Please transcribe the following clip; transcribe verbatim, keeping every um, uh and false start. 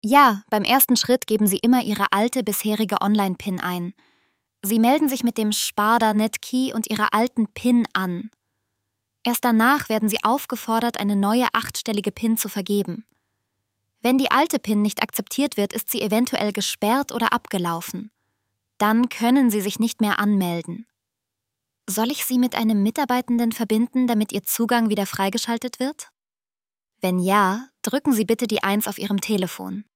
Ja, beim ersten Schritt geben Sie immer Ihre alte bisherige Online-PIN ein. Sie melden sich mit dem Sparda-Net-Key und Ihrer alten PIN an. Erst danach werden Sie aufgefordert, eine neue achtstellige PIN zu vergeben. Wenn die alte PIN nicht akzeptiert wird, ist sie eventuell gesperrt oder abgelaufen. Dann können Sie sich nicht mehr anmelden. Soll ich Sie mit einem Mitarbeitenden verbinden, damit Ihr Zugang wieder freigeschaltet wird? Wenn ja, drücken Sie bitte die eins auf Ihrem Telefon.